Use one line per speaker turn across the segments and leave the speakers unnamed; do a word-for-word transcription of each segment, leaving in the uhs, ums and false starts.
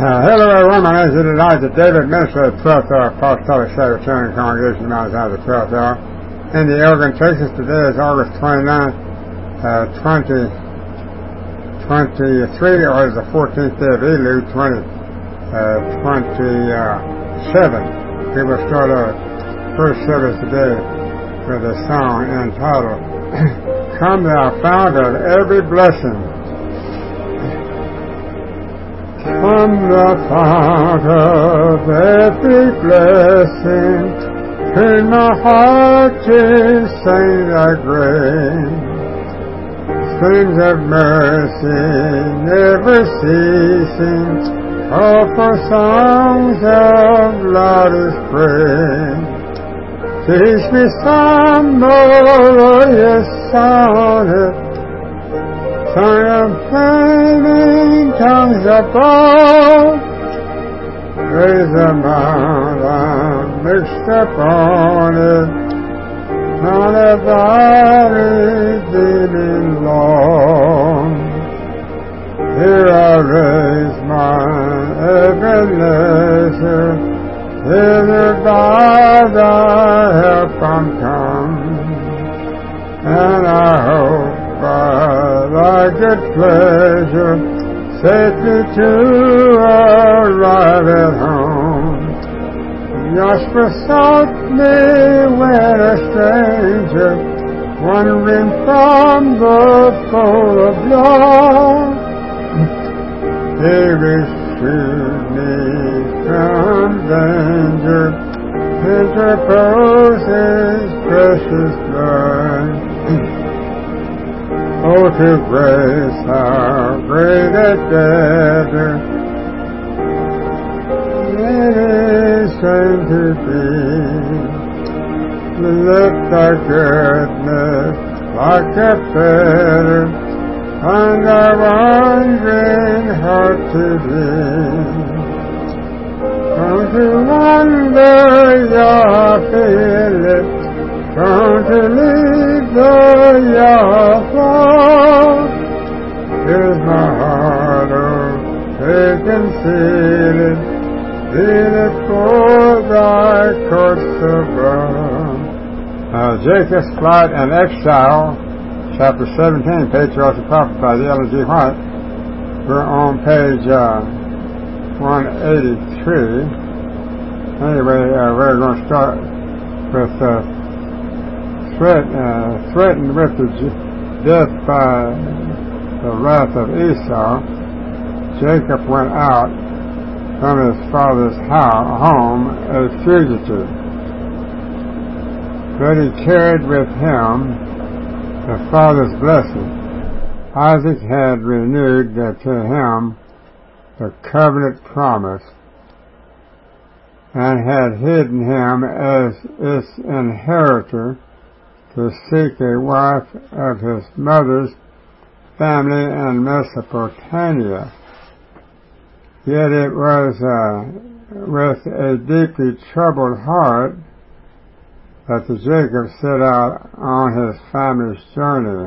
Uh, hello everyone, my name is Elijah David, minister of the twelfth Hour Apostolic Sabbatarian Congregation, Mount Zion, the twelfth Hour. In the Elgin, Texas, today is August twenty-ninth, uh, twenty twenty-three, or is the fourteenth day of Elul, twenty twenty-seven. We will start our first service today with a song entitled, Come Thou Fount of Every Blessing. Come the fount of every blessing, turn my heart to sing thy grace. Streams of mercy never ceasing, call for songs of loudest praise. Teach me some melodious sonnet, song of flaming tongues above. Raise the mountain mixed upon it, not a valley redeeming long. Here I raise mine Ebenezer, hither by thy help I'm come, and I hope by thy good pleasure safely to arrive at home. Jasper sought me when a stranger, wandering from the fold of love. He rescued me from danger, interposed his precious blood. Oh, to grace, how great a debtor it is going to be. Let thy goodness like a fetter on thy wandering heart to thee. Come to wonder, Yah, feel it, come to lead the Yahweh. Here's my heart, oh, take and seal it, seal it for thy courts above. Uh, Jacob's Flight and Exile, chapter seventeen, Patriarchs and Prophets by the Ellen G. White. We're on page uh, one eighty-three. Anyway, uh, we're going to start with uh, Threat, uh, threatened with the death by the wrath of Esau. Jacob went out from his father's house, home a fugitive, but he carried with him the father's blessing. Isaac had renewed to him the covenant promise and had hidden him as its inheritor to seek a wife of his mother's family in Mesopotamia. Yet it was uh, with a deeply troubled heart that the Jacob set out on his family's journey.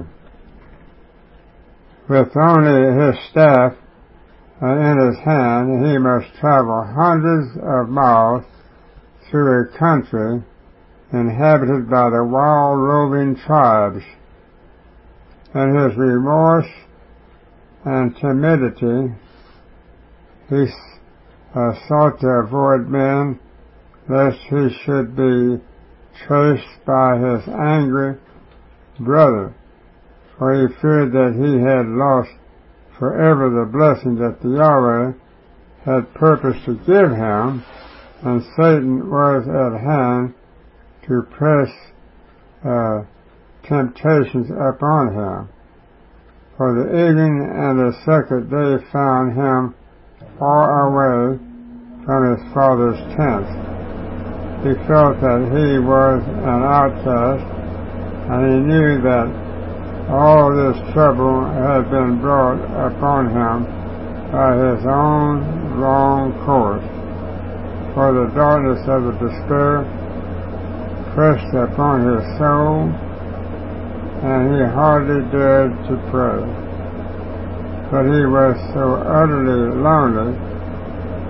With only his staff uh, in his hand, he must travel hundreds of miles through a country inhabited by the wild roving tribes. In his remorse and timidity, he uh, sought to avoid men lest he should be traced by his angry brother, for he feared that he had lost forever the blessing that the Yahweh had purposed to give him, and Satan was at hand to press uh, temptations upon him. For the evening and the second day found him far away from his father's tent. He felt that he was an outcast, and he knew that all this trouble had been brought upon him by his own wrong course. For the darkness of the despair pressed upon his soul, and he hardly dared to pray. But he was so utterly lonely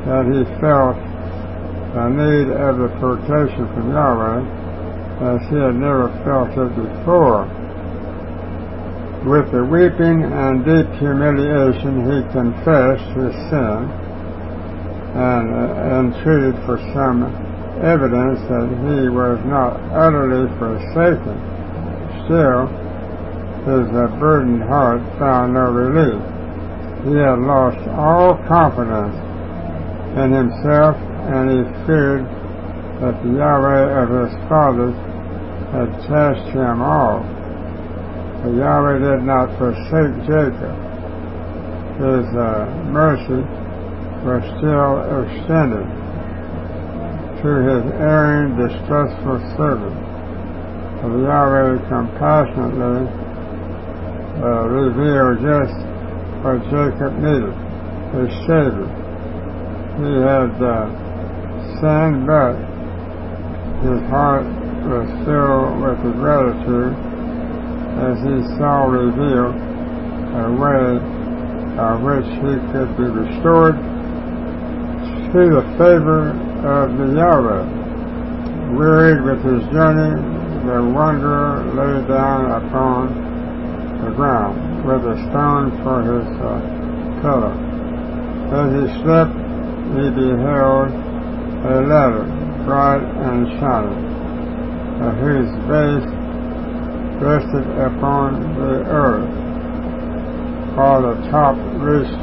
that he felt the need of the protection from Yahweh as he had never felt it before. With the weeping and deep humiliation, he confessed his sin and uh, entreated for some evidence that he was not utterly forsaken. Still, his uh, burdened heart found no relief. He had lost all confidence in himself, and he feared that the Yahweh of his fathers had cast him off. But Yahweh did not forsake Jacob. His uh, mercy was still extended to his erring, distrustful servant. For Yahweh compassionately uh, revealed just what Jacob needed, a Savior. He had uh, sinned, but his heart was filled with gratitude as he saw revealed a way by which he could be restored to the favor of the Yahweh. Wearied with his journey, the wanderer lay down upon the ground with a stone for his uh, pillow. As he slept, he beheld a ladder, bright and shining, uh, whose base rested upon the earth, while the top reached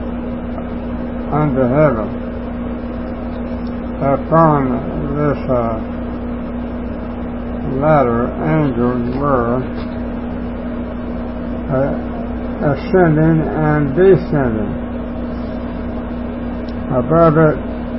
unto heaven. Upon this uh, ladder, angels were uh, ascending and descending. Above it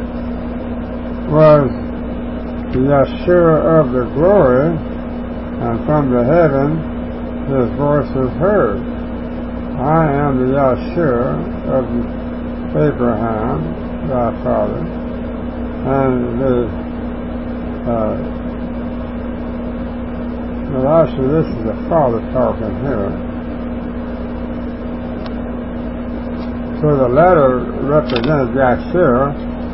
was the Yeshua of the glory, and from the heaven his voice was heard. I am the Yeshua of Abraham, thy father. And the uh, well, actually, this is the Father talking here. So the letter represents Yeshua,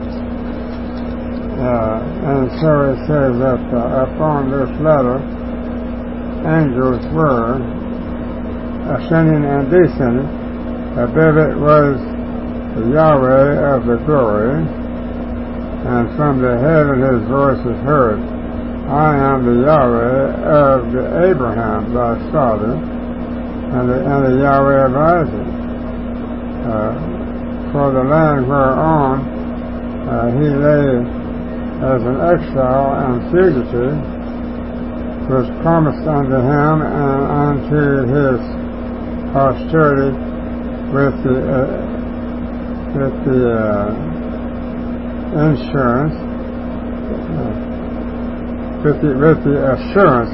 uh, and so it says that uh, upon this letter, angels were ascending and descending. Above it was the Yahweh of the glory, and from the heaven his voice was heard. I am the Yahweh of the Abraham, thy father, and the, and the Yahweh of Isaac. Uh, for the land whereon uh, he lay as an exile and fugitive was promised unto him and unto his posterity with the uh, with the uh, insurance, uh, with the with the assurance,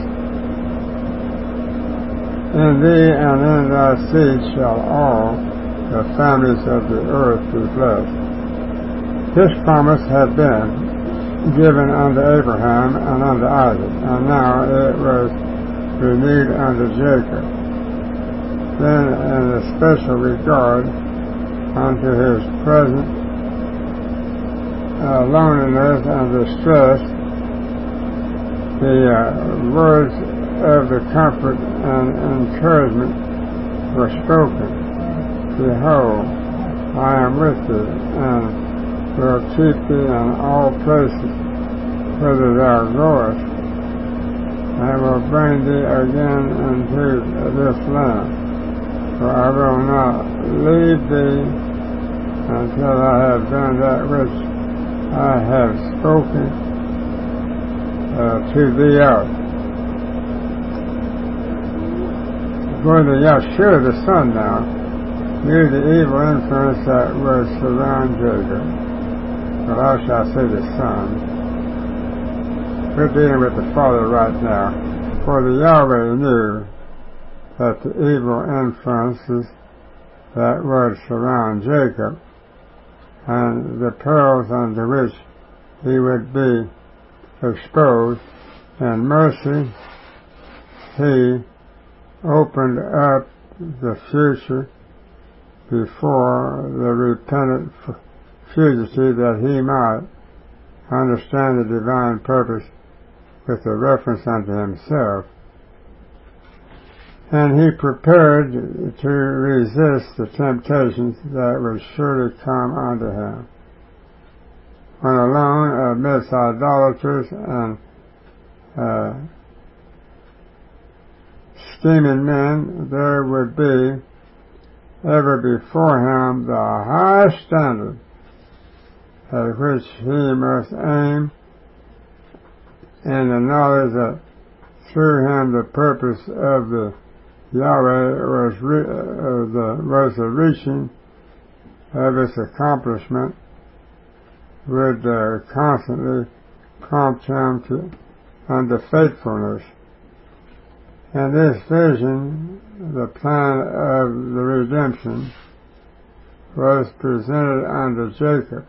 in thee and in thy seed shall all the families of the earth be blessed. This promise had been given unto Abraham and unto Isaac, and now it was renewed unto Jacob. Then, in a special regard unto his present uh, loneliness and distress, the uh, words of the comfort and encouragement were spoken. Behold, I am with thee, and will keep thee in all places whither thou goest, and will bring thee again into this land. For I will not leave thee until I have done that which I have spoken uh, to thee of. Going to Yeshua the Son now, knew the evil influence that was surround Jacob. But I shall say the Son. We're dealing with the Father right now. For the Yahweh knew that the evil influences that would surround Jacob and the perils under which he would be exposed. In mercy, he opened up the future before the repentant fugitive that he might understand the divine purpose with a reference unto himself. And he prepared to resist the temptations that would surely come unto him. When alone amidst idolaters and uh, scheming men, there would be ever before him the high standard at which he must aim, and the knowledge that through him the purpose of the Yahweh was, re- uh, the, was the reaching of its accomplishment would uh, constantly prompt him to unto faithfulness. And this vision, the plan of the redemption, was presented unto Jacob,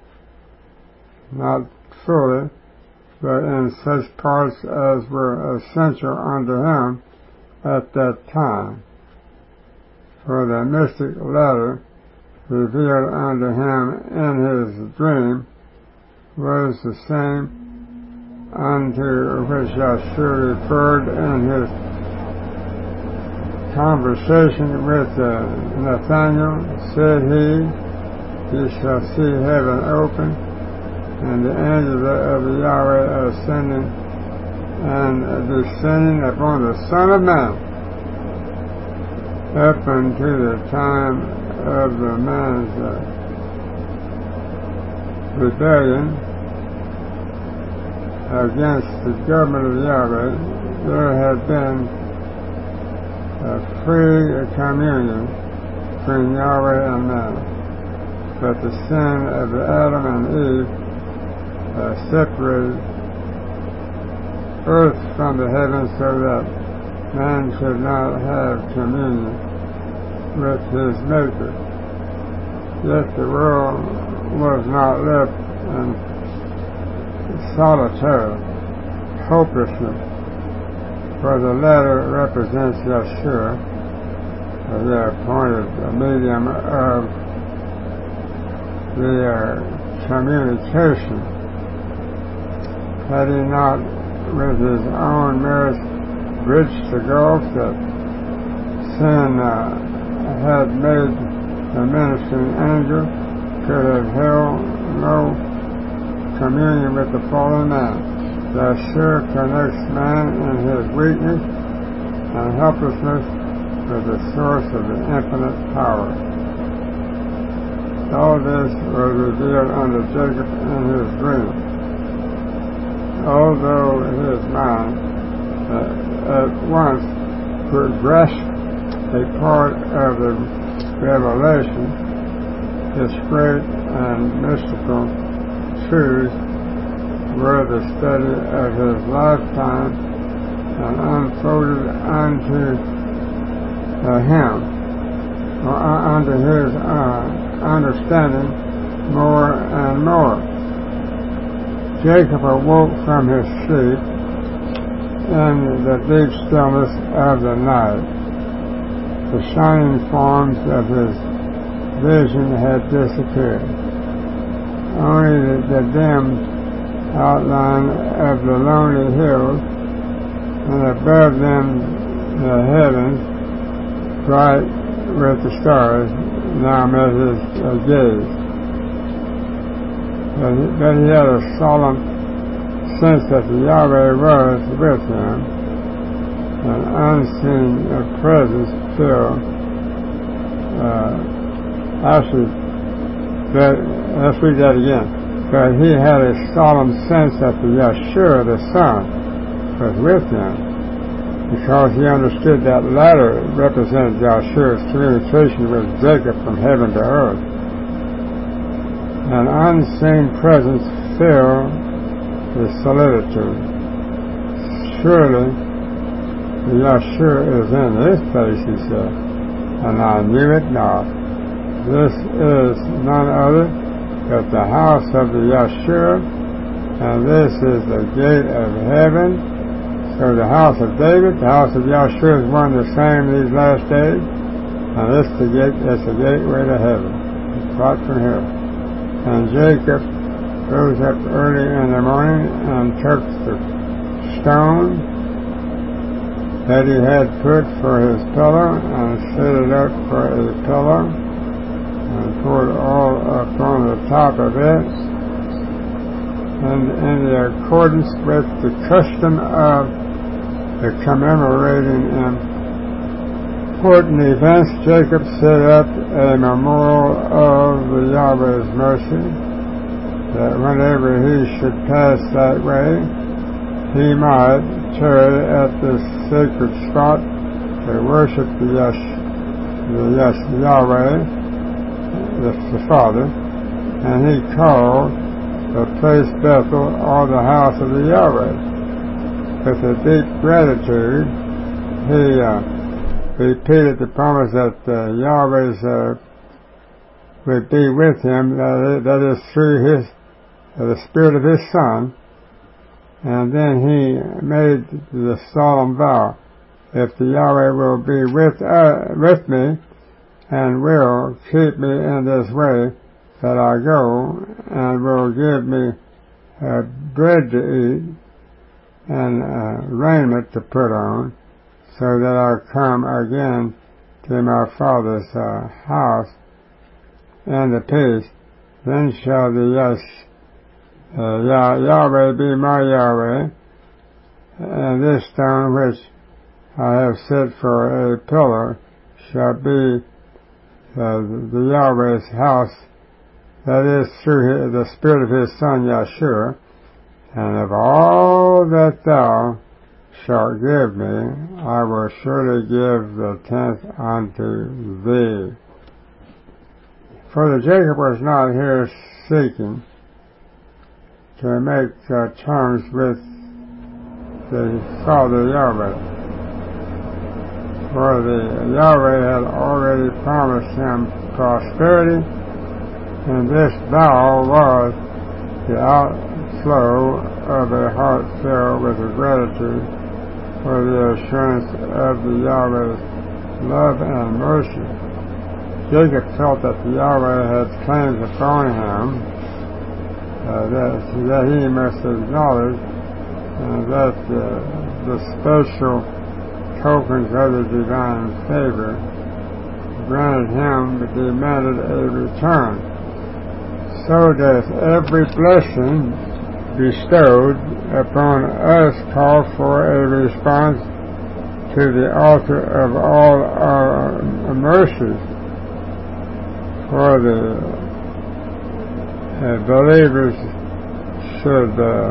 not fully, but in such parts as were essential unto him at that time. For the mystic letter revealed unto him in his dream was the same unto which Yahshua referred in his conversation with uh, Nathanael. Said he, he shall see heaven open, and the angel of the Yahweh ascending and descending upon the Son of Man, up unto the time of the man's uh, rebellion against the government of Yahweh. There had been a free communion between Yahweh and man, but the sin of Adam and Eve uh, separated earth from the heavens so that man should not have communion with his Maker. Yet the world was not left in solitary hopelessness, for the latter represents Yahshua, the appointed medium of the uh, communication. Had he not with his own merits bridged the gulf that sin uh, had made the ministering angel, could have held no communion with the fallen man. Yahshua connects man in his weakness and helplessness with the source of the infinite power. All this was revealed unto Jacob in his dream. Although his mind uh, at once could grasp a part of the revelation, its great and mystical truths were the study of his lifetime and unfolded unto uh, him, or uh, unto his uh, understanding more and more. Jacob awoke from his sleep in the deep stillness of the night. The shining forms of his vision had disappeared. Only the, the dim outline of the lonely hills, and above them the heavens, bright with the stars, now met his uh, gaze. But he, but he had a solemn sense that the Yahweh was with him. An unseen uh, presence filled. Uh, actually, that, let's read that again. But he had a solemn sense that the Yahshua, the Son, was with him, because he understood that ladder represented Yahshua's communication with Jacob from heaven to earth. An unseen presence filled the solitude. Surely the Yahshua is in this place, he said, and I knew it not. This is none other but the house of the Yahshua, and this is the gate of heaven. So the house of David, the house of Yahshua is one and the same these last days, and this is the gate, that's the gateway to heaven. Right from here. And Jacob rose up early in the morning and took the stone that he had put for his pillow and set it up for a pillow and poured oil upon the top of it. And in the accordance with the custom of the commemorating important events, Jacob set up a memorial of the Yahweh's mercy, that whenever he should pass that way, he might tarry at this sacred spot to worship the, Yash, the Yash, Yahweh, the, the Father, and he called the place Bethel, or the house of the Yahweh. With a deep gratitude, he uh, repeated the promise that uh, Yahweh's uh, would be with him, that is, that is through his uh, the Spirit of his Son. And then he made the solemn vow, if the Yahweh will be with uh, with me and will keep me in this way that I go, and will give me uh, bread to eat and uh, raiment to put on, so that I come again to my Father's uh, house in the peace, then shall the Yash Uh, Yah- Yahweh be my Yahweh, and this stone which I have set for a pillar shall be uh, the Yahweh's house, that is through his, the Spirit of his Son Yeshua, and of all that thou shalt give me, I will surely give the tenth unto thee. For the Jacob was not here seeking to make uh, terms with the Father Yahweh, for the Yahweh had already promised him prosperity, and this vow was the outflow of a heart filled with gratitude for the assurance of the Yahweh's love and mercy. Jacob felt that the Yahweh had claims upon him Uh, that, that he must acknowledge uh, that uh, the special tokens of the divine favor granted him demanded a return. So does every blessing bestowed upon us call for a response to the altar of all our mercies. For the Uh, believers should uh,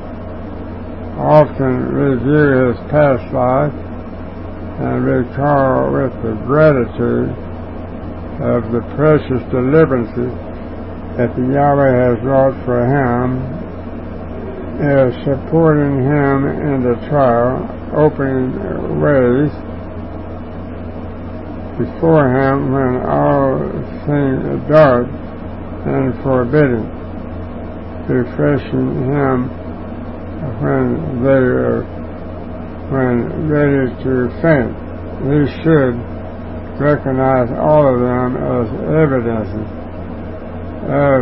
often review his past life and recall with the gratitude of the precious deliverances that the Yahweh has wrought for him, as supporting him in the trial, opening ways before him when all seemed dark and forbidding, refreshing him when they are when ready to faint. He should recognize all of them as evidences of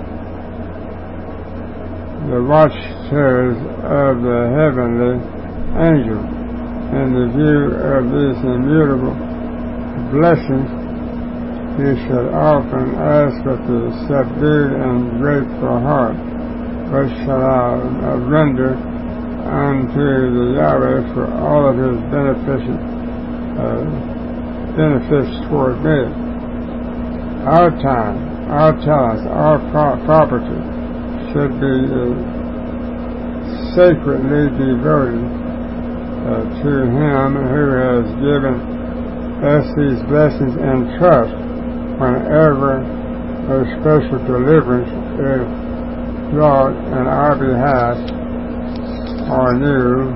the watchtower of the heavenly angel. In the view of these immutable blessings, he should often ask with a subdued and grateful heart, what shall I render unto the Yahweh for all of his beneficent, uh, benefits toward me? Our time, our talents, our pro- property should be uh, sacredly devoted uh, to him who has given us these blessings in trust. Whenever a special deliverance is wrought in our behalf, or new,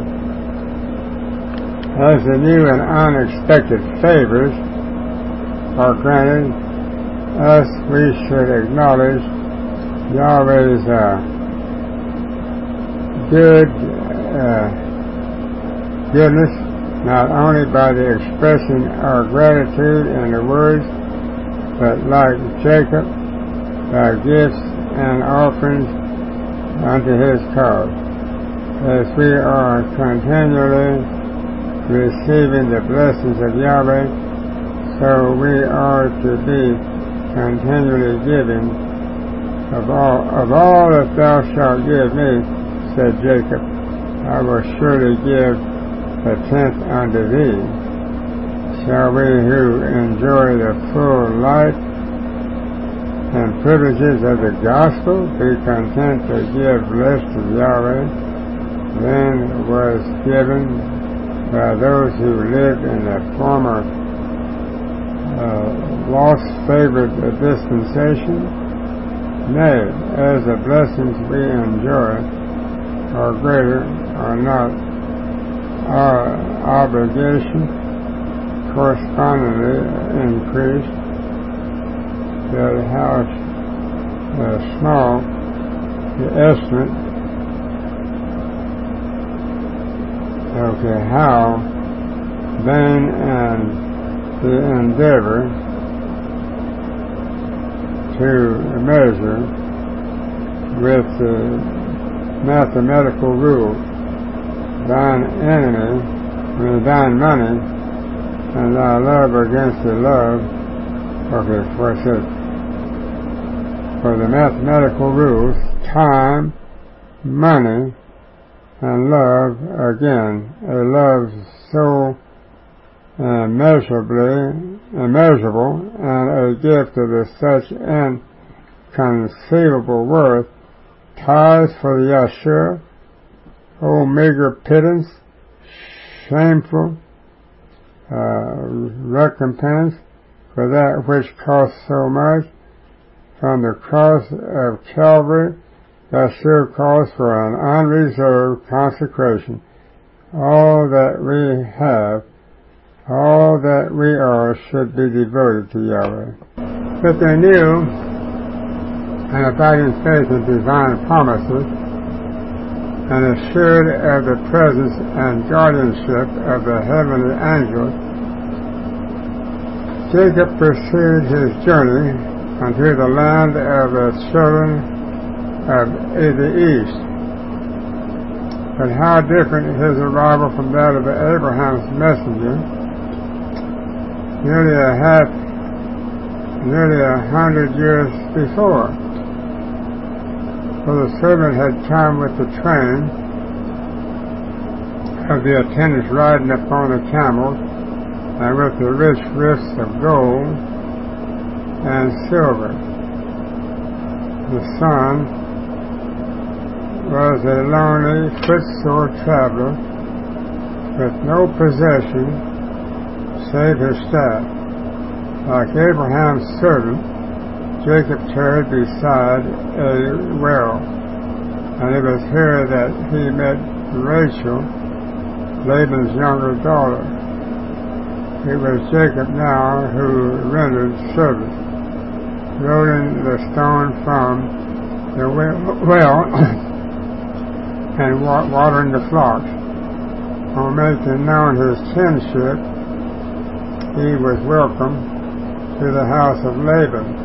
as the new and unexpected favors are granted us, we should acknowledge Yahweh's uh, good uh, goodness, not only by the expressing our gratitude in the words, but like Jacob, by gifts and offerings unto his cause. As we are continually receiving the blessings of Yahweh, so we are to be continually giving of all, of all that thou shalt give me, said Jacob, I will surely give a tenth unto thee. Shall we who enjoy the full light and privileges of the gospel be content to give less to Yahweh than was given by those who lived in the former uh, lost favored dispensation? Nay, as the blessings we enjoy are greater, are not our obligation correspondingly increased, that how uh, small the estimate, okay, how vain and the endeavor to measure with the mathematical rule, thine enemy, I mean thine money, and thy love against the love, okay, for it says, for the mathematical rules, time, money, and love, again, a love so immeasurably, immeasurable, and a gift of such inconceivable worth, tithes for the Yashur, O meager pittance, shameful uh, recompense for that which cost so much. From the cross of Calvary, Yashur calls for an unreserved consecration. All that we have, all that we are, should be devoted to Yahweh. But they knew and abiding faith in divine promises, and assured of the presence and guardianship of the heavenly angels, Jacob pursued his journey unto the land of the children of the east. But how different his arrival from that of Abraham's messenger, nearly a half, nearly a hundred years before. For the servant had come with the train of the attendants riding upon the camels, and with the rich rifts of gold and silver. The son was a lonely, footsore traveler with no possession save his staff. Like Abraham's servant, Jacob tarried beside a well, and it was here that he met Rachel, Laban's younger daughter. It was Jacob now who rendered service, rolling the stone from the well and watering the flocks. On making known his kinship, he was welcomed to the house of Laban.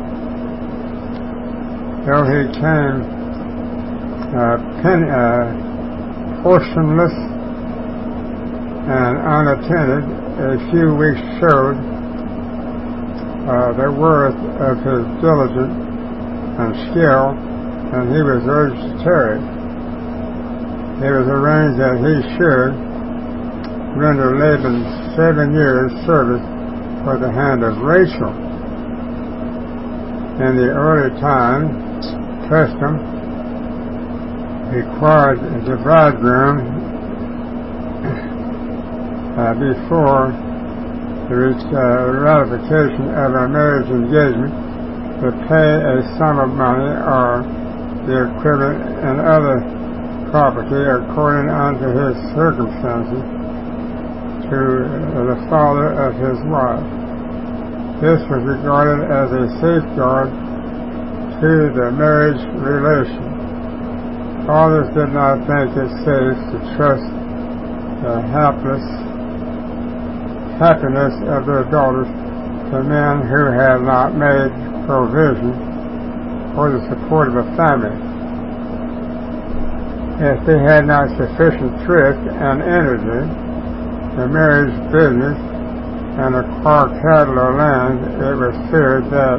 Though he came uh, pen, uh, portionless and unattended, a few weeks showed uh, the worth of his diligence and skill, and he was urged to tarry. It was arranged that he should render Laban seven years' service for the hand of Rachel. In the early time, custom required the bridegroom Uh, before the uh, ratification of a marriage engagement to pay a sum of money or the equivalent in other property according unto his circumstances to uh, the father of his wife. This was regarded as a safeguard to the marriage relation. Fathers did not think it safe to trust the hapless happiness of their daughters to men who had not made provision for the support of a family. If they had not sufficient thrift and energy to manage business and acquire cattle or land, it was feared that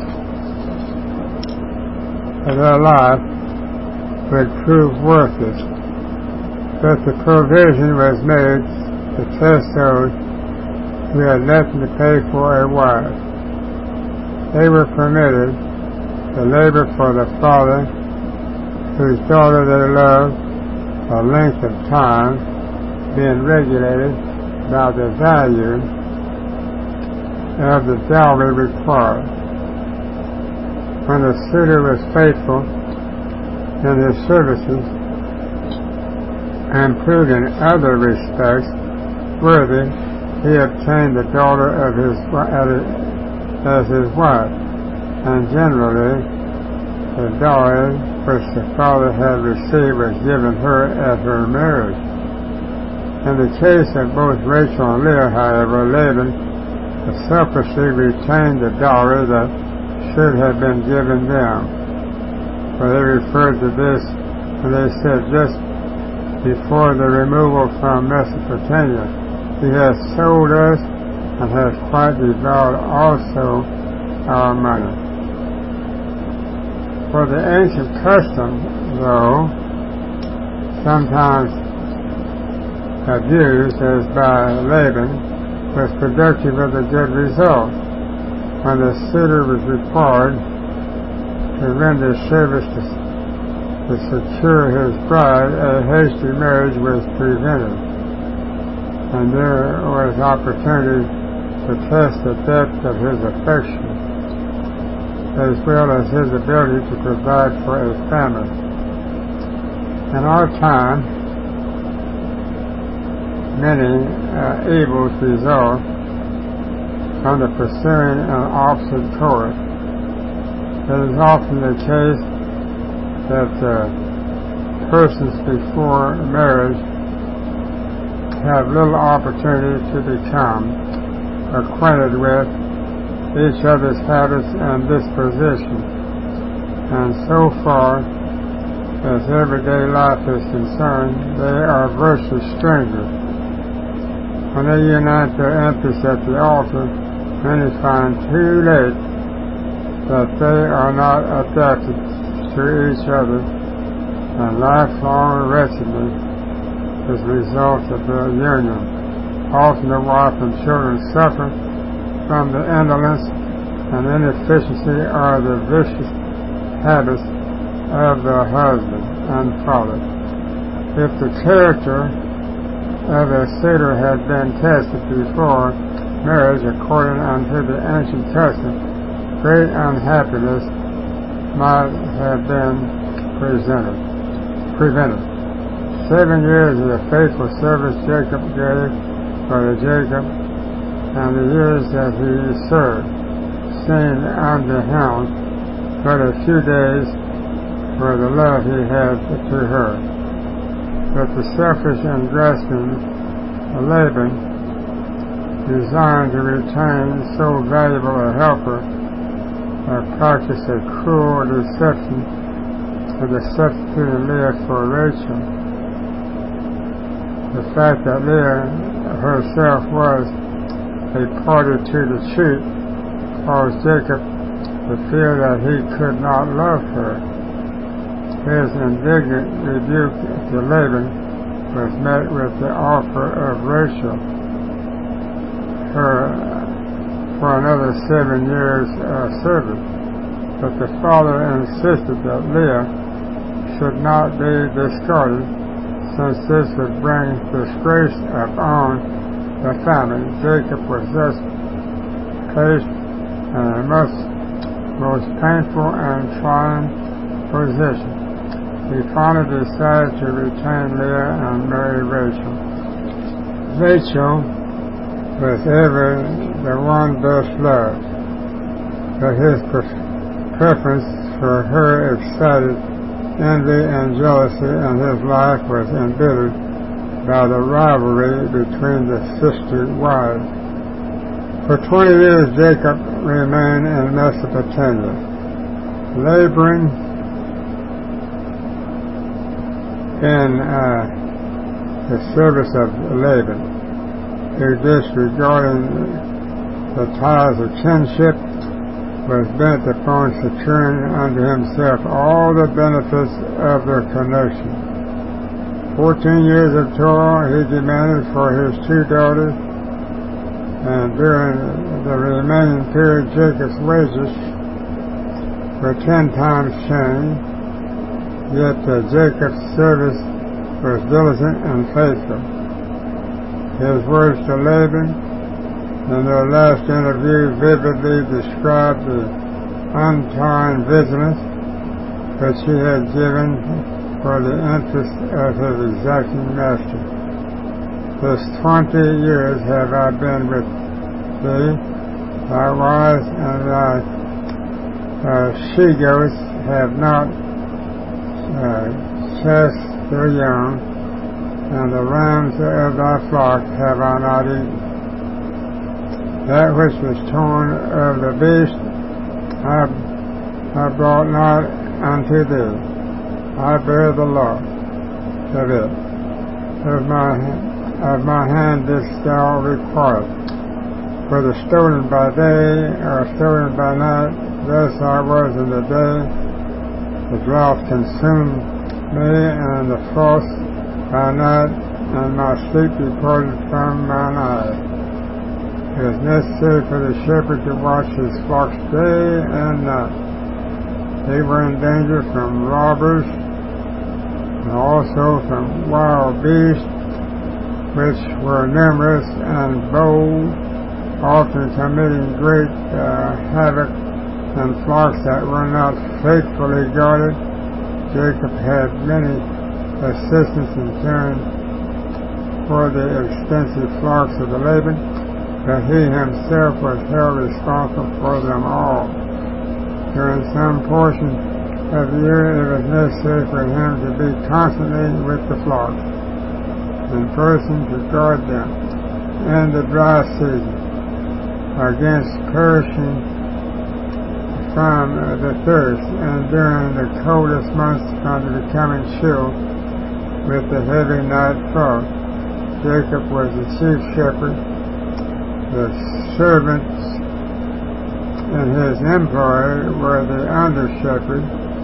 their life would prove worthless. But the provision was made to test those who had nothing to pay for a wife. They were permitted to labor for the father whose daughter they loved, a length of time being regulated by the value of the dowry required. When the suitor was faithful in his services and proved in other respects worthy, he obtained the daughter of his as his wife, and generally the dowry which the father had received was given her at her marriage. In the case of both Rachel and Leah, however, Laban selfishly retained the dowry that should have been given them, for they referred to this when they said just before the removal from Mesopotamia, he has sold us and has quite devoured also our money. For the ancient custom, though sometimes abused as by Laban, was productive of a good result. When the suitor was required to render service to, to secure his bride, a hasty marriage was prevented, and there was opportunity to test the depth of his affection, as well as his ability to provide for a family. In our time, many uh, evils result from the pursuing an opposite course. It is often the case that uh, persons before marriage have little opportunity to become acquainted with each other's habits and dispositions, and so far as everyday life is concerned, they are virtually strangers. When they unite their interests at the altar, many find too late that they are not adapted to each other, and lifelong wretchedness is the result of their union. Often the wife and children suffer from the indolence and inefficiency or the vicious habits of the husband and father. If the character of a suitor had been tested before marriage according unto the ancient custom, great unhappiness might have been presented, prevented. Seven years of the faithful service Jacob gave for Jacob, and the years that he served seemed unto him but a few days for the love he had to her. But the selfish and grasping Laban, desiring to retain so valuable a helper, uh, practiced a cruel deception and the substituted Leah for Rachel. The fact that Leah herself was a party to the cheat caused Jacob to feel that he could not love her. His indignant rebuke to Laban was met with the offer of Rachel for, for another seven years uh, service, but the father insisted that Leah should not be discarded, since this would bring disgrace upon the family. Jacob was thus placed in a most, most painful and trying position. He finally decided to retain Leah and marry Rachel. Rachel was ever the one best loved, but his preference for her excited envy and jealousy, and his life was embittered by the rivalry between the sister wives. For twenty years Jacob remained in Mesopotamia. laboring in uh, the service of Laban, who disregarding the ties of kinship was bent upon securing unto himself all the benefits of the connection. Fourteen years of toil he demanded for his two daughters, and during the remaining period Jacob's wages were ten times changed, yet uh, Jacob's service was diligent and faithful. His words to Laban in their last interview vividly described the untiring vigilance which he had given for the interest of his exacting master. This twenty years have I been with thee, thy wives and thy uh, she-goats have not uh, chased their young, and the rams of thy flock have I not eaten. That which was torn of the beast I, I brought not unto thee. I bear the loss of it. Of my, of my hand didst thou require. Whether stolen by day or stolen by night, thus I was in the day. The drought consumed me, and the frost by night, and my sleep departed from mine eyes. It is necessary for the shepherd to watch his flocks day and night. They were in danger from robbers, and also from wild beasts, which were numerous and bold, often committing great uh, havoc, and flocks that were not faithfully guarded. Jacob had many assistants in caring for the extensive flocks of the Laban, but he himself was held responsible for them all. During some portion of the year it was necessary for him to be constantly with the flocks, in person to guard them in the dry season against perishing from uh, the thirst, and during the coldest months from the becoming chill with the heavy night frost. Jacob was the chief shepherd. The servants in his employ were the under shepherd.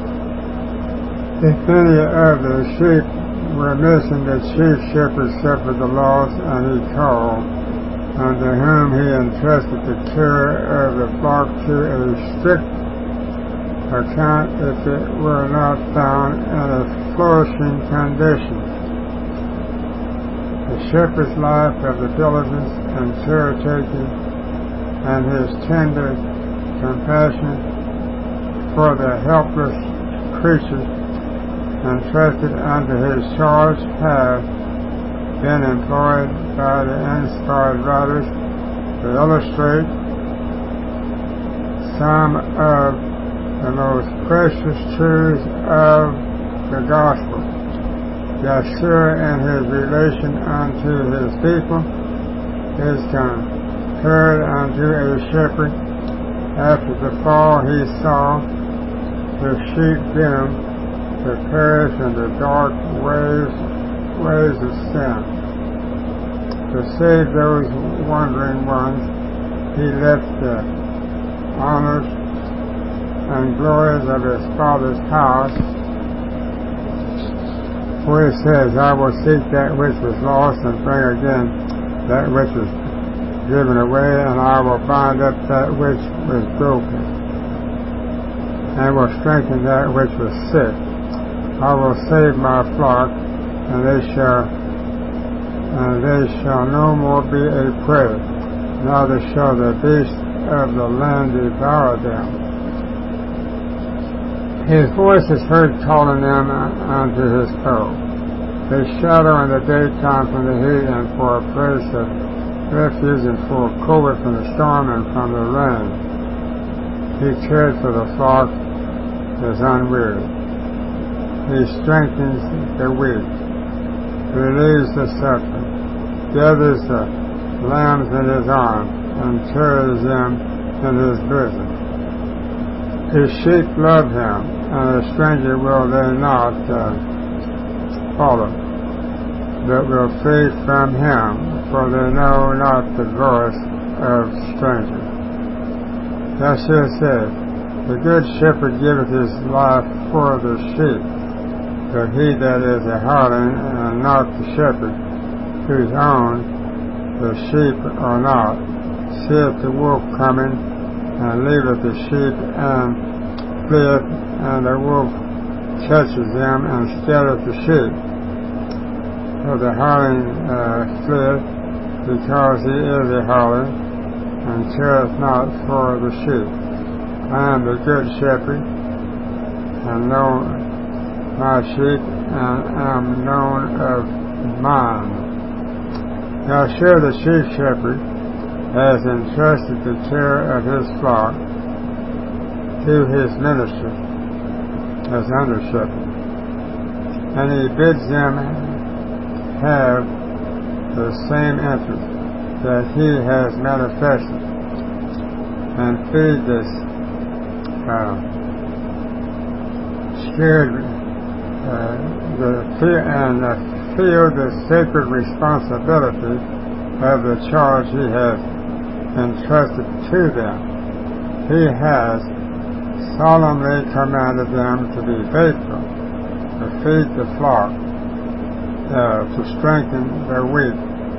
If any of the sheep were missing, the chief shepherd suffered the loss, and he called unto whom he entrusted the care of the flock to a strict account if it were not found in a flourishing condition. The shepherd's life of the diligence and care-taking, and his tender compassion for the helpless creatures entrusted under his charge have been employed by the inspired writers to illustrate some of the most precious truths of the gospel. Yeshua, in his relation unto his people, is compared unto a shepherd. After the fall he saw the sheep dim to perish in the dark ways, ways of sin. To save those wandering ones, he left the honors and glories of his Father's house, where he says, I will seek that which was lost and bring again that which was given away, and I will bind up that which was broken, and will strengthen that which was sick. I will save my flock, and they shall and they shall no more be a prey, neither shall the beasts of the land devour them. His voice is heard calling them unto his foe. They shadow in the daytime from the heat, and for a place of refuge, and for covert from the storm and from the rain. He cared for the flock is unwearied. He strengthens the weak, relieves the suffering, gathers the lambs in his arms, and carries them in his bosom. His sheep love him, and a stranger will they not uh, follow, but will flee from him, for they know not the voice of strangers. Yeshua said, the good shepherd giveth his life for the sheep, but he that is a hireling and not the shepherd, whose own the sheep are not, seeth the wolf coming, and leaveth the sheep, and fleeth, and the wolf catches them, and scattereth the sheep. For the hireling uh, fleeth, because he is a hireling, and careth not for the sheep. I am the good shepherd, and know my sheep, and am known of mine. Yeshua the chief shepherd has entrusted the care of his flock to his minister as under shepherd, and he bids them have the same interest that he has manifested, and feed this uh, scared uh, the fear and uh, feel the sacred responsibility of the charge he has entrusted to them. He has solemnly commanded them to be faithful, to feed the flock, uh, to strengthen the weak,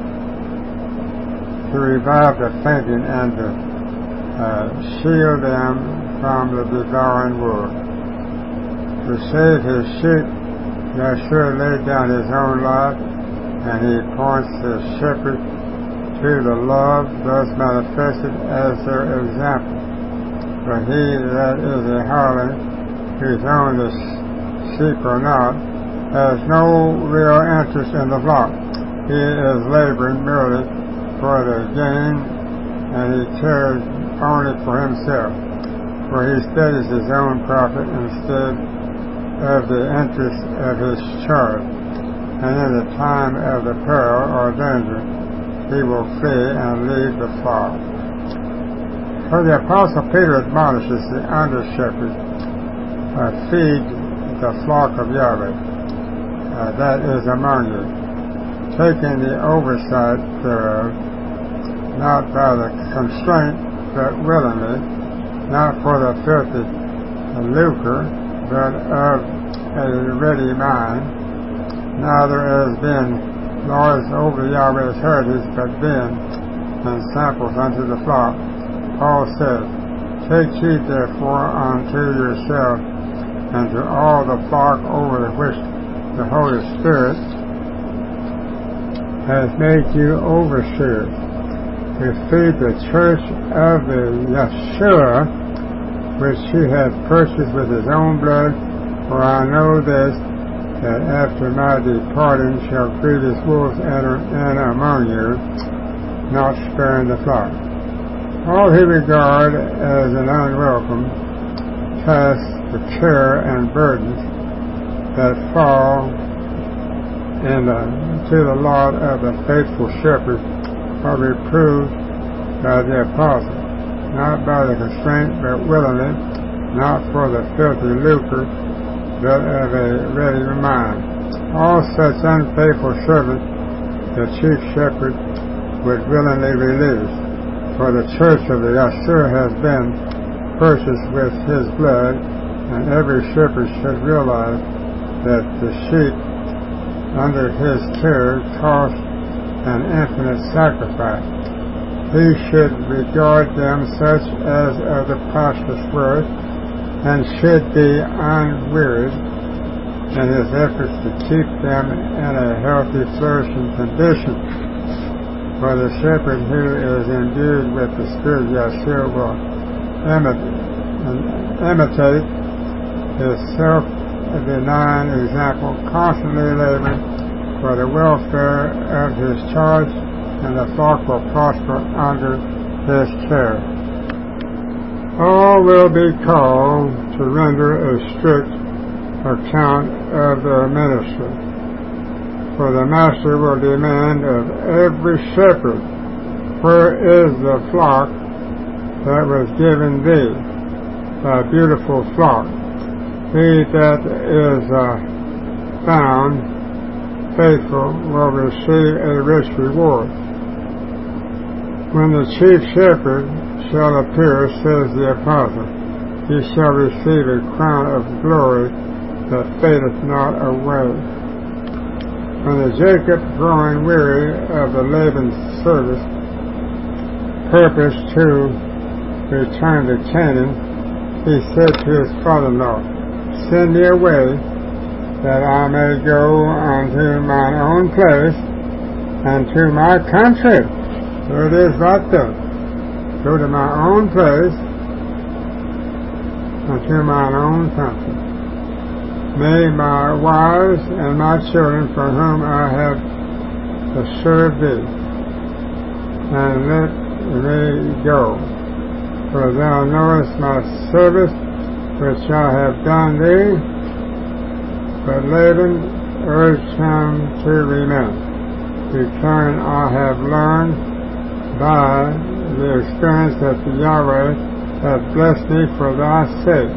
to revive the fainting, and to uh, shield them from the devouring wolf. To save his sheep, Yeshua laid down his own life, and he points the shepherd to the love thus manifested as their example. But he that is a hireling, whose own the sheep are not, has no real interest in the flock. He is laboring merely for the gain, and he cares only for himself, for he studies his own profit instead of the interest of his charge, and in the time of the peril or danger he will flee and leave the flock. For the Apostle Peter admonishes the under shepherd, uh, feed the flock of Yahweh uh, that is among you, taking the oversight thereof, not by the constraint but willingly, not for the filthy lucre, but of a ready mind, neither as being lords over Yahweh's heritage, but being ensamples unto the flock. Paul says, take heed therefore unto yourself and to all the flock over which the Holy Spirit has made you overseers, to feed the church of the Yeshua, which he hath purchased with his own blood. For I know this, that after my departing shall grievous wolves enter in among you, not sparing the flock. All he regard as an unwelcome task, the care and burdens that fall in the, to the lot of the faithful shepherd are reproved by the apostle, not by the constraint, but willingly, not for the filthy lucre, but of a ready mind. All such unfaithful servants the chief shepherd would willingly release, for the church of the Yeshua has been purchased with his blood, and every shepherd should realize that the sheep under his care cost an infinite sacrifice. He should regard them such as of the priceless worth, and should be unwearied in his efforts to keep them in a healthy, flourishing condition. For the shepherd who is endued with the Spirit of Yeshua will imitate his self-denying example, constantly laboring for the welfare of his charge, and the flock will prosper under his care. All will be called to render a strict account of their ministry, for the master will demand of every shepherd, where is the flock that was given thee? thy beautiful flock. He that is uh, found faithful will receive a rich reward. When the chief shepherd shall appear, says the apostle, he shall receive a crown of glory that fadeth not away. When the Jacob, growing weary of the Laban's service, purposed to return to Canaan, he said to his father-in-law, send me away, that I may go unto mine own place and to my country. There it is right there. Go to my own place and to mine own country. May my wives and my children for whom I have served thee, and let me go. For thou knowest my service which I have done thee. But Laban urged him to remain. Return I have learned by the experience that the Yahweh hath blessed me for thy sake.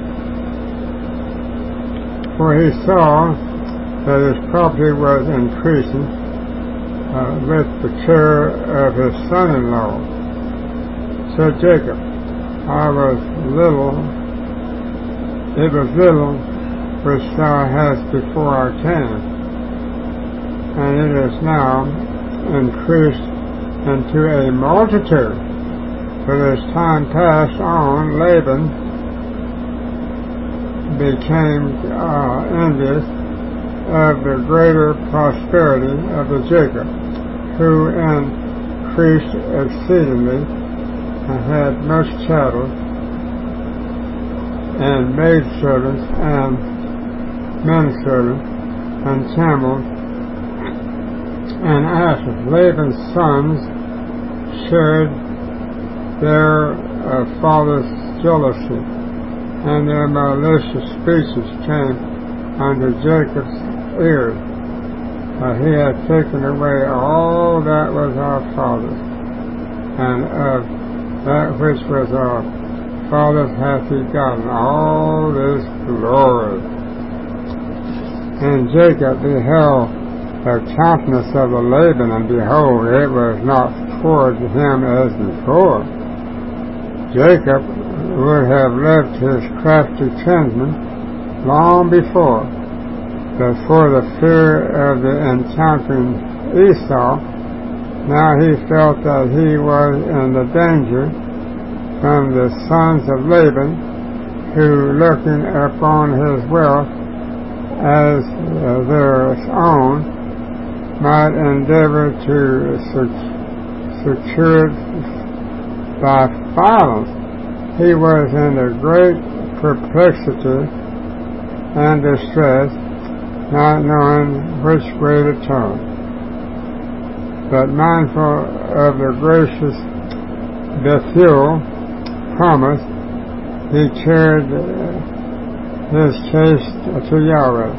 For he saw that his property was increasing uh, with the care of his son-in-law. Said Jacob, I was little, it was little which thou hast before I came, and it is now increased into a multitude. But as time passed on, Laban became uh, envious of the greater prosperity of the Jacob, who increased exceedingly and had much cattle and maidservants and menservants and camels and asses. Laban's sons shared their uh, father's jealousy, and their malicious speeches came unto Jacob's ears. Uh, he had taken away all that was our father's, and of that which was our father's hath he gotten all this glory. And Jacob beheld the countenance of the Laban, and behold, it was not towards him as before. Jacob would have left his crafty kinsman long before, but for the fear of the encountering Esau, now he felt that he was in the danger from the sons of Laban, who, looking upon his wealth as uh, their own, might endeavor to secure it by violence. He was in a great perplexity and distress, not knowing which way to turn. But mindful of the gracious Bethuel promise, he carried his case to Yahweh.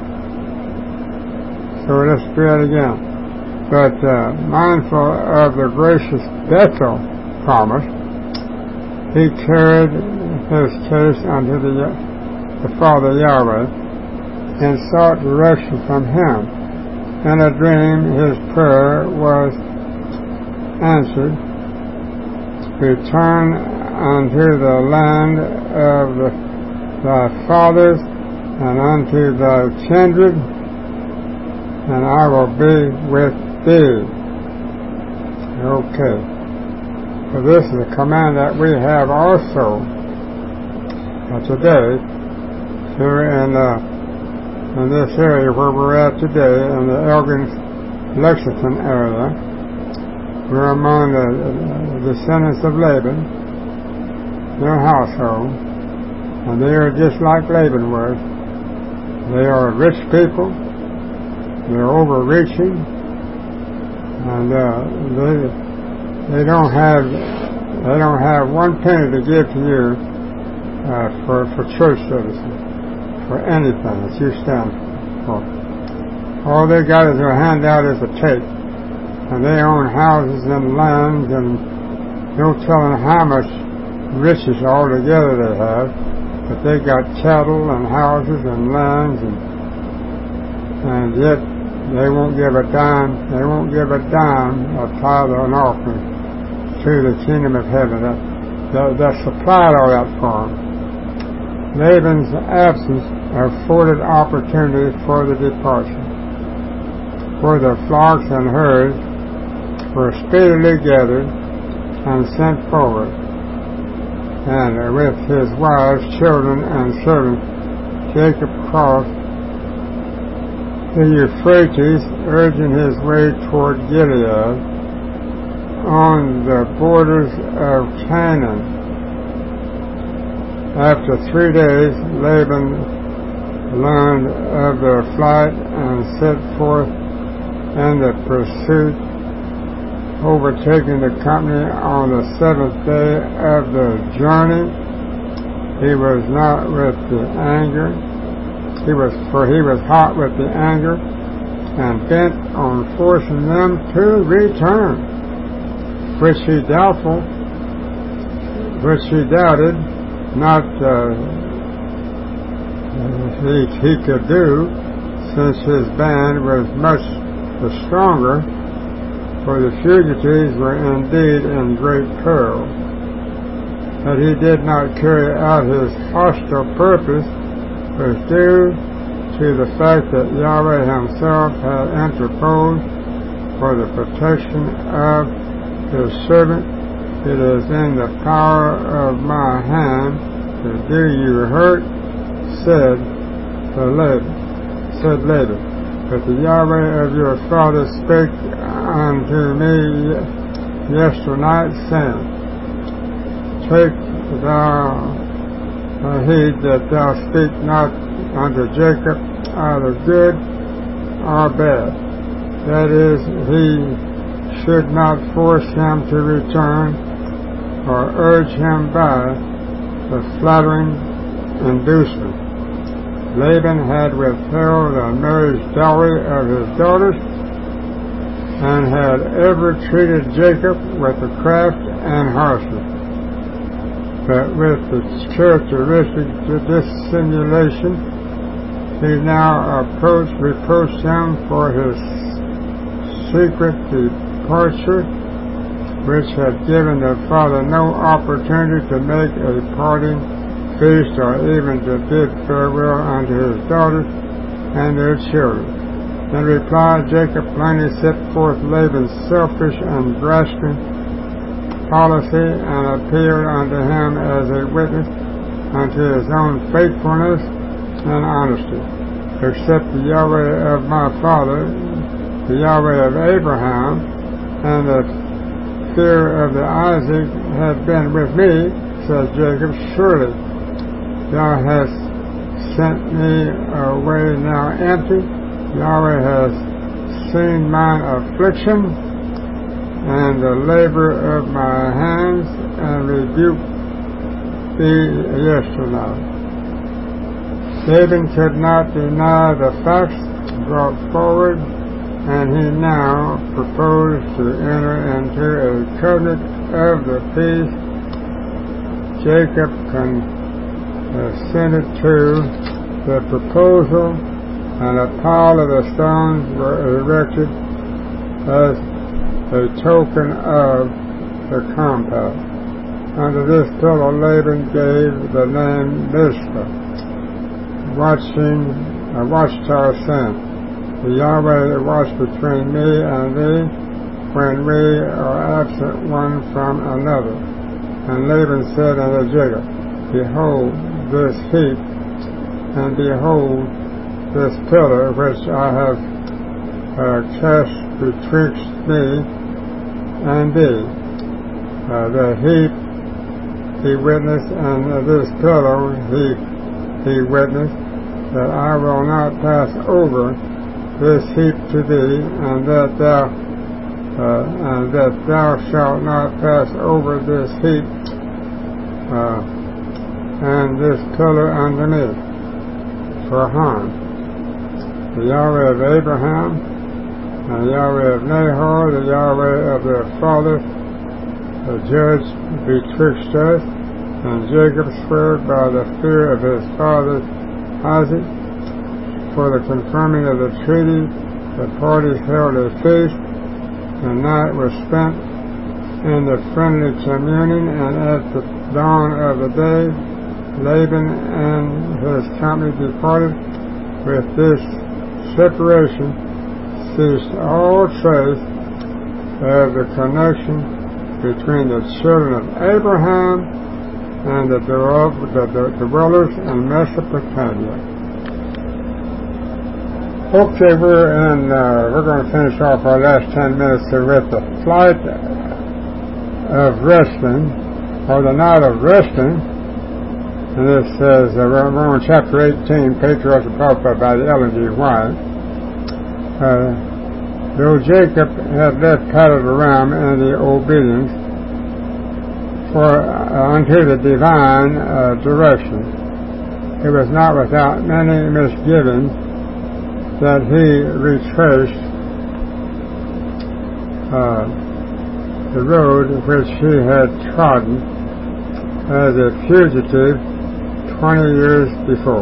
So let's read it again. But uh, mindful of the gracious Bethel promise, he carried his case unto the, the Father Yahweh, and sought direction from him. In a dream his prayer was answered. Return unto the land of the, thy fathers, and unto thy kindred, and I will be with thee. Okay. So this is a command that we have also uh, today here in, uh, in this area where we're at today, in the Elgin, Lexington area. We're among the, the descendants of Laban, their household, and they are just like Laban was. They are rich people. They're overreaching, and uh, they they don't have they don't have one penny to give to you uh, for for church services, for anything that you stand for. All they got is their handout is a cake, and they own houses and lands, and no telling how much riches altogether they have, but they got cattle and houses and lands, and, and yet they won't give a dime, they won't give a dime, a tithe or an offering to the kingdom of heaven. That, that, that supplied all that for them. Laban's absence afforded opportunity for the departure, for the flocks and herds were speedily gathered and sent forward, and with his wives, children, and servants, Jacob crossed the Euphrates, urging his way toward Gilead, on the borders of Canaan. After three days, Laban learned of their flight and set forth in the pursuit, overtaking the company on the seventh day of the journey. He was not with the anger, he was for he was hot with the anger, and bent on forcing them to return, which he doubtful, which he doubted not uh, he, he could do, since his band was much the stronger, for the fugitives were indeed in great peril. That he did not carry out his hostile purpose was due to the fact that Yahweh himself had interposed for the protection of his servant. It is in the power of my hand to do you hurt, said to Laban, said Laban. But the Yahweh of your father spake unto me yesternight, saying, Take thou heed that thou speak not unto Jacob either good or bad. That is, he should not force him to return, or urge him by the flattering inducement. Laban had withheld the marriage dowry of his daughters, and had ever treated Jacob with a craft and harshness. But with the characteristic dissimulation, he now approached, reproached him for his secret departure, which had given the father no opportunity to make a parting feast or even to bid farewell unto his daughters and their children. In reply, Jacob plainly set forth Laban's selfish and grasping policy and appealed unto him as a witness unto his own faithfulness and honesty. Except the Yahweh of my father, the Yahweh of Abraham, and the fear of the Isaac had been with me, says Jacob, surely thou hast sent me away now empty. Yahweh has seen mine affliction and the labor of my hands, and rebuked thee yesternight. Laban could not deny the facts brought forward, and he now proposed to enter into a covenant of the peace. Jacob consented to the proposal, and a pile of the stones were erected as a token of the compact. Unto this pillar Laban gave the name Mizpah, watching a watchtower, saying, The Yahweh watch between me and thee when we are absent one from another. And Laban said unto Jacob, Behold this heap, and behold this pillar which I have uh, cast betwixt me and thee. Uh, the heap he witnessed, and uh, this pillar he he witnessed, that I will not pass over this heap to thee, and that thou uh, and that thou shalt not pass over this heap uh, and this pillar unto me for harm. The Yahweh of Abraham, and the Yahweh of Nahor, the Yahweh of their fathers, the judge betwixt us, And Jacob swore by the fear of his father Isaac. For the confirming of the treaty, the parties held a feast. The night was spent in the friendly communing, and at the dawn of the day, Laban and his company departed. With this separation ceased all trace of the connection between the children of Abraham and the dwellers in Mesopotamia. Okay, we're in, uh, we're going to finish off our last ten minutes with the flight of resting, or the night of resting. And this says, uh, we're on chapter eighteen, Patriarchs of Prophet by Ellen G. White. Uh, though Jacob had left Paddan-aram in the obedience for uh, unto the divine uh, direction, it was not without many misgivings that he retraced uh, the road which he had trodden as a fugitive twenty years before.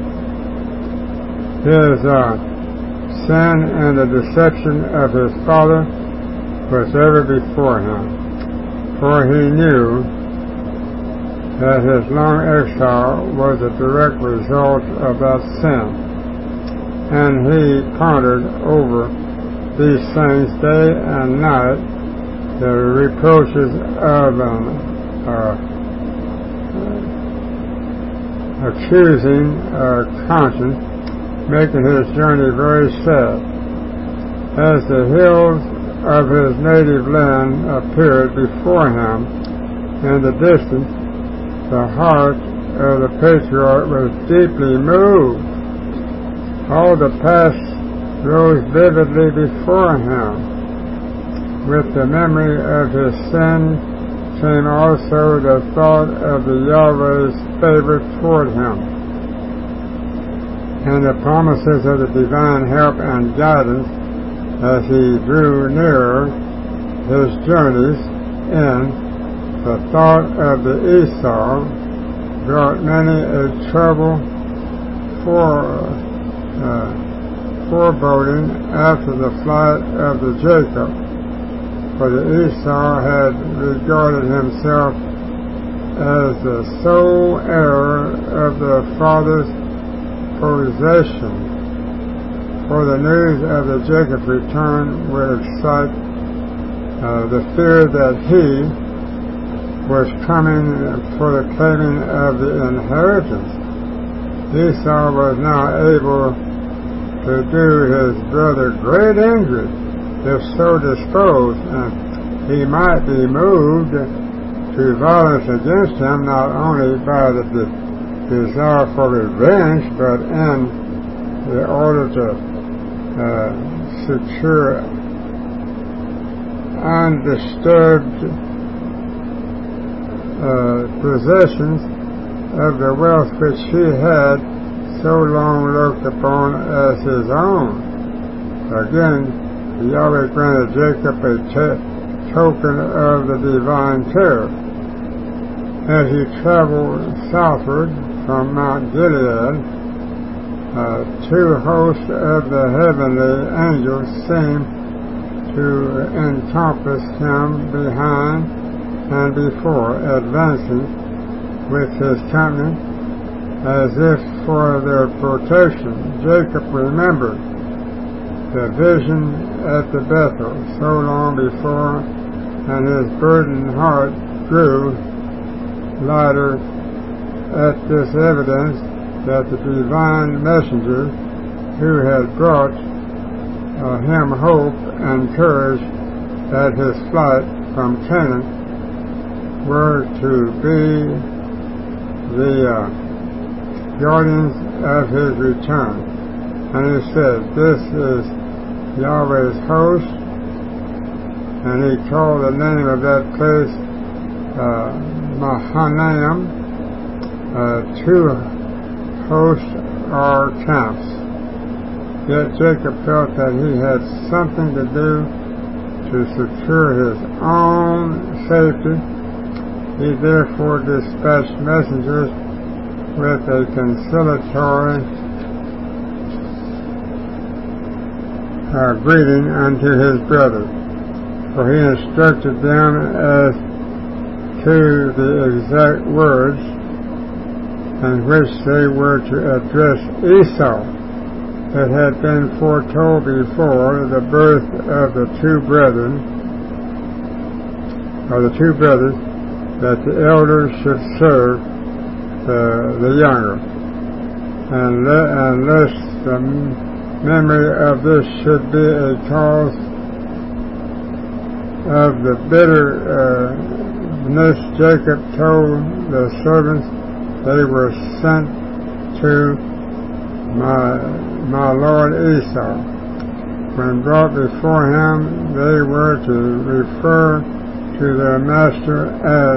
His uh, sin and the deception of his father was ever before him, for he knew that his long exile was a direct result of that sin. And he pondered over these things day and night, the reproaches of an uh, accusing uh, conscience, making his journey very sad. As the hills of his native land appeared before him in the distance, the heart of the patriarch was deeply moved. All the past rose vividly before him. With the memory of his sin came also the thought of the Yahweh's favor toward him, and the promises of the divine help and guidance as he drew nearer his journeys in. The thought of the Esau brought many a trouble for Uh, foreboding after the flight of the Jacob, for the Esau had regarded himself as the sole heir of the father's possession. For the news of the Jacob's return would excite uh, the fear that he was coming for the claiming of the inheritance. Esau was now able to do his brother great injury if so disposed, and he might be moved to violence against him not only by the de- desire for revenge, but in the order to uh, secure undisturbed uh, possessions of the wealth which he had so long looked upon as his own. Again, Yahweh granted Jacob a t- token of the divine terror. As he traveled southward from Mount Gilead, uh, two hosts of the heavenly angels seemed to encompass him behind and before, advancing with his company as if for their protection. Jacob remembered the vision at the Bethel so long before, and his burdened heart grew lighter at this evidence that the divine messengers who had brought uh, him hope and courage at his flight from Canaan were to be the uh, guardians of his return. And he said, "This is Yahweh's host," and he called the name of that place uh, Mahanaim. Uh, two hosts are camps. Yet Jacob felt that he had something to do to secure his own safety He therefore dispatched messengers with a conciliatory uh, greeting unto his brothers, for he instructed them as to the exact words in which they were to address Esau. It had been foretold before the birth of the two brethren, or the two brothers, that the elders should serve the, the younger, and le- unless the memory of this should be a cause of the bitterness, uh, Jacob told the servants they were sent to my my lord Esau. When brought before him, they were to refer to their master as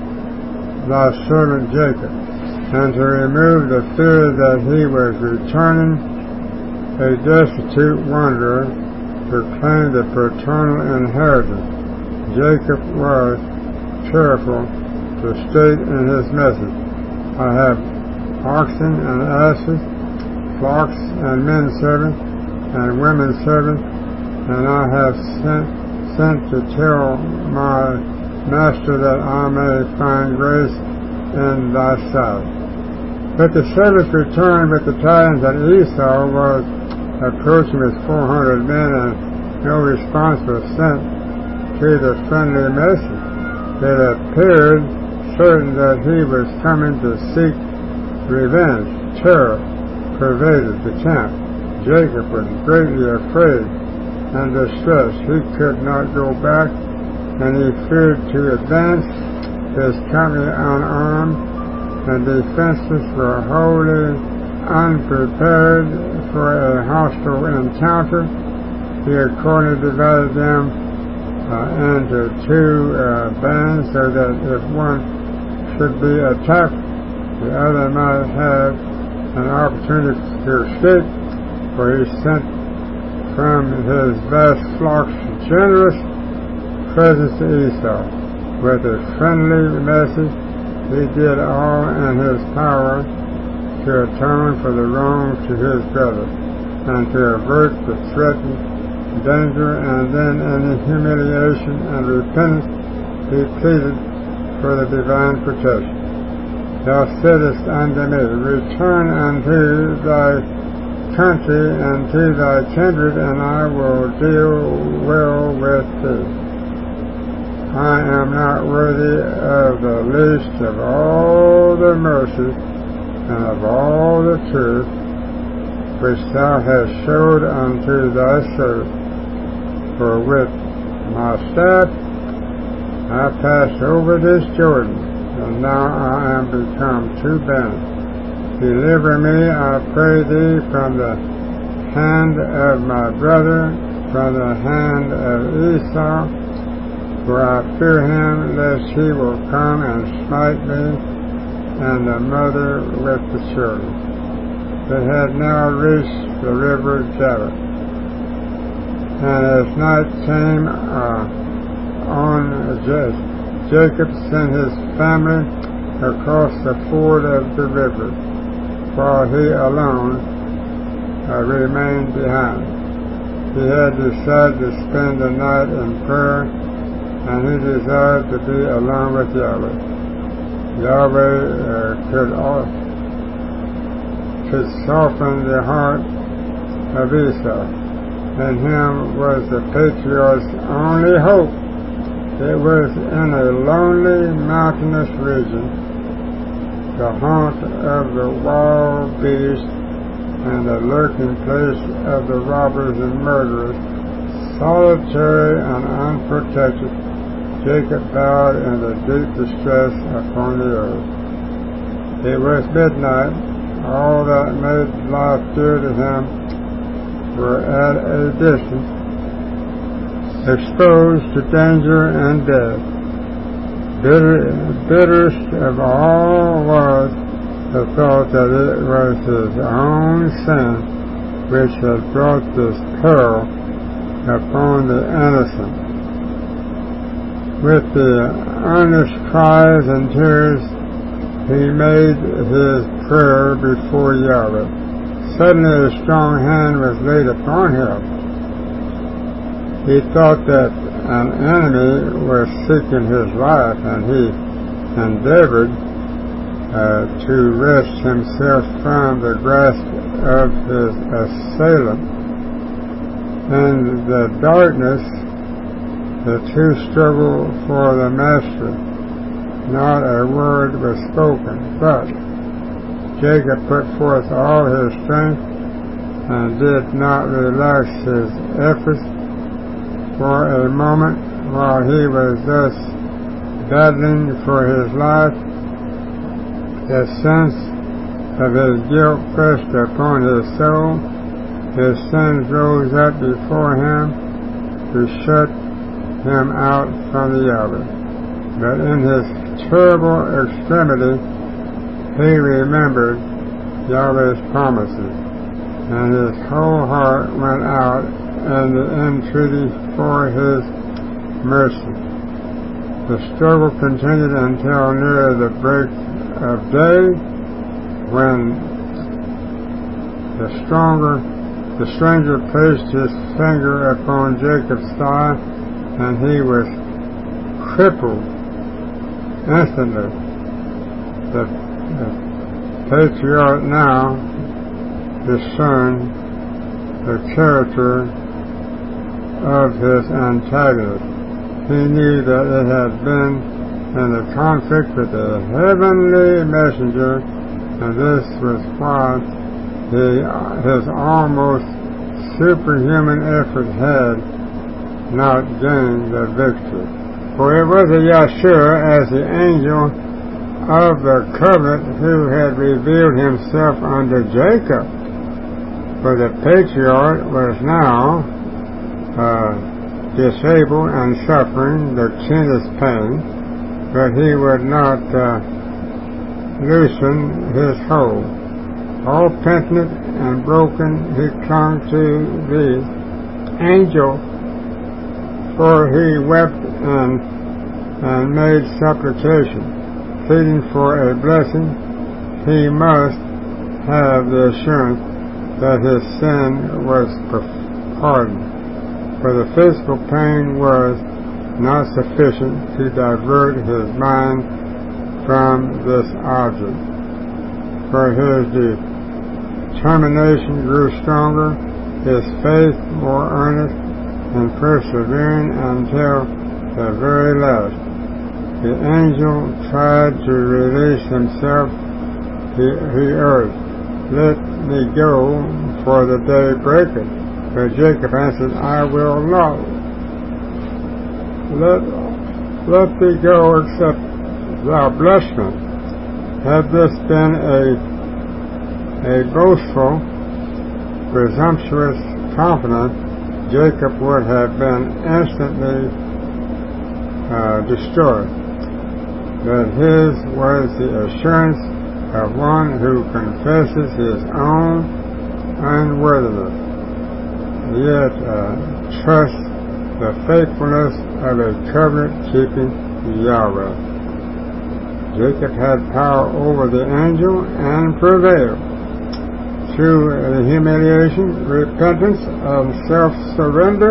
thy servant Jacob, and to remove the fear that he was returning a destitute wanderer to claim the paternal inheritance. Jacob was careful to state in his message, I have oxen and asses, flocks and men servants and women servants, and I have sent, sent to tell my master that I may find grace in thy sight. But the servants returned with the tidings that Esau was approaching with four hundred men, and no response was sent to the friendly message. It appeared certain that he was coming to seek revenge. Terror pervaded the camp. Jacob was greatly afraid and distressed. He could not go back, and he feared to advance. His company unarmed and defenseless were wholly unprepared for a hostile encounter. He accordingly divided them uh, into two uh, bands, so that if one should be attacked, the other might have an opportunity to escape, for he sent from his vast flocks generous presents to Esau. With a friendly message, he did all in his power to atone for the wrong to his brother, and to avert the threatened danger, and then in humiliation and repentance he pleaded for the divine protection. Thou saidest unto me, return unto thy country and to thy kindred, and I will deal well with thee. I am not worthy of the least of all the mercy and of all the truth which thou hast showed unto thy servant. For with my staff I passed over this Jordan, and now I am become too bent. Deliver me, I pray thee, from the hand of my brother, from the hand of Esau, for I fear him lest he will come and smite me and the mother with the children. They had now reached the river Jabbok, and as night came uh, on, Jacob sent his family across the ford of the river, while he alone uh, remained behind. He had decided to spend the night in prayer, and he desired to be alone with Yahweh. Yahweh uh, could, all, could soften the heart of Esau. In him was the patriarch's only hope. It was in a lonely mountainous region, the haunt of the wild beasts and the lurking place of the robbers and murderers, solitary and unprotected, Jacob bowed in the deep distress upon the earth. It was midnight. All that made life dear to him were at a distance, exposed to danger and death. Bitter, bitterest of all was the thought that it was his own sin which had brought this peril upon the innocent. With the earnest cries and tears, he made his prayer before Yahweh. Suddenly a strong hand was laid upon him. He thought that an enemy was seeking his life, and he endeavored uh, to wrest himself from the grasp of his assailant. In the darkness, the two struggled for the mastery. Not a word was spoken, but Jacob put forth all his strength and did not relax his efforts. For a moment, while he was thus battling for his life, the sense of his guilt pressed upon his soul. His sins rose up before him to shut him out from the Yahweh. But in his terrible extremity, he remembered Yahweh's promises, and his whole heart went out in the entreaty for his mercy. The struggle continued until near the break of day, when the stronger, the stranger placed his finger upon Jacob's thigh, and he was crippled instantly. The, the patriarch now discerned the character of his antagonist. He knew that it had been in a conflict with a heavenly messenger, and this was why he, his almost superhuman effort had not gained the victory. For it was a Yahshua as the angel of the covenant who had revealed himself unto Jacob. For the patriarch was now uh, disabled and suffering the keenest pain, but he would not uh, loosen his hold. All penitent and broken, he clung to the angel, for he wept and, and made supplication, pleading for a blessing. He must have the assurance that his sin was pardoned, for the physical pain was not sufficient to divert his mind from this object. For his determination grew stronger, his faith more earnest and persevering until the very last. The angel tried to release himself. He, he urged, "Let me go, for the day breaketh." But Jacob answered, "I will not let, let thee go except thou bless me." Had this been a, a boastful, presumptuous confidence, Jacob would have been instantly uh, destroyed. But his was the assurance of one who confesses his own unworthiness, yet uh, trusts the faithfulness of a covenant-keeping Yahweh. Jacob had power over the angel and prevailed. Through uh, humiliation, repentance, and self-surrender,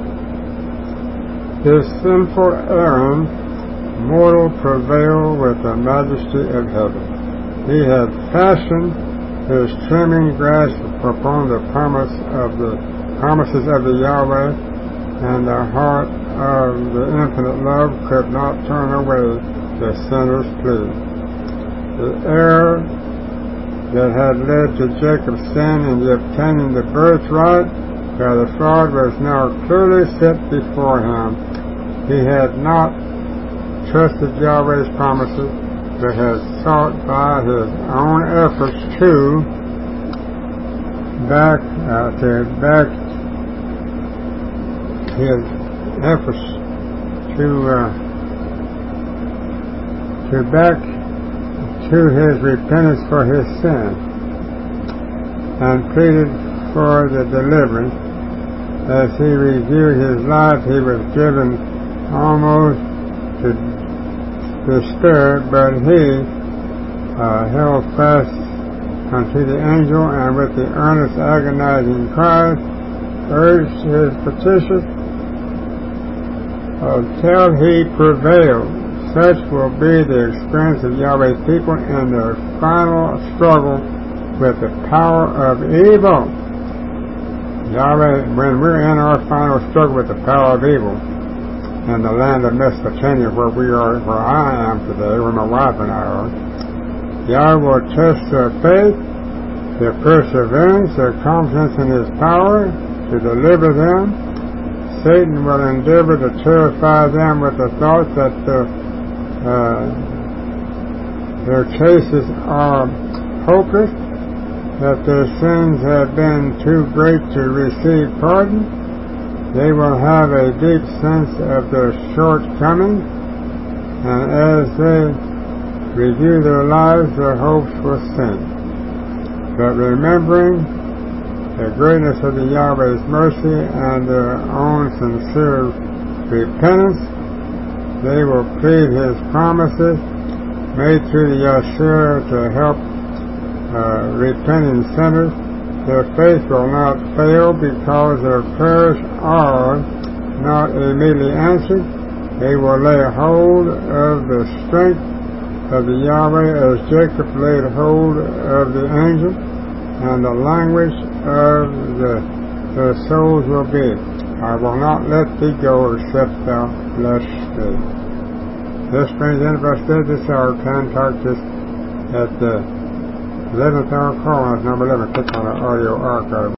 his sinful errand, mortal prevailed with the majesty of heaven. He had fastened his trembling grasp upon the promise of the promises of the Yahweh, and the heart of the infinite love could not turn away the sinner's plea. The error that had led to Jacob's sin in the obtaining the birthright by the fraud was now clearly set before him. He had not trusted Yahweh's promises, but had sought by his own efforts to back uh, to back his efforts to uh, to back to his repentance for his sin, and pleaded for the deliverance. As he reviewed his life, he was driven almost despair, but he uh, held fast unto the angel, and with the earnest agonizing cries urged his petition until he prevailed. Such will be the experience of Yahweh's people in their final struggle with the power of evil. Yahweh, when we're in our final struggle with the power of evil in the land of Mesopotamia, where we are, where I am today, where my wife and I are, Yahweh will test their faith, their perseverance, their confidence in His power to deliver them. Satan will endeavor to terrify them with the thought that the, uh, their cases are hopeless, that their sins have been too great to receive pardon. They will have a deep sense of their shortcomings, and as they review their lives, their hopes will sink. But remembering the greatness of the Yahweh's mercy and their own sincere repentance, they will plead His promises made through the Yeshua to help uh, repenting sinners. Their faith will not fail because their prayers are not immediately answered. They will lay hold of the strength of the Yahweh as Jacob laid hold of the angel, and the language of the, their souls will be, I will not let thee go except thou bless me. This brings the end of our study this hour. Contact us at the eleventh hour call. That's number eleven. Click on the audio archive.